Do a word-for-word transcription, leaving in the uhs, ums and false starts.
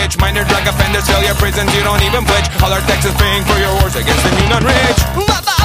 rich. Minor drug offenders, fill your prisons, you don't even flinch. All our taxes paying for your wars against the mean and rich.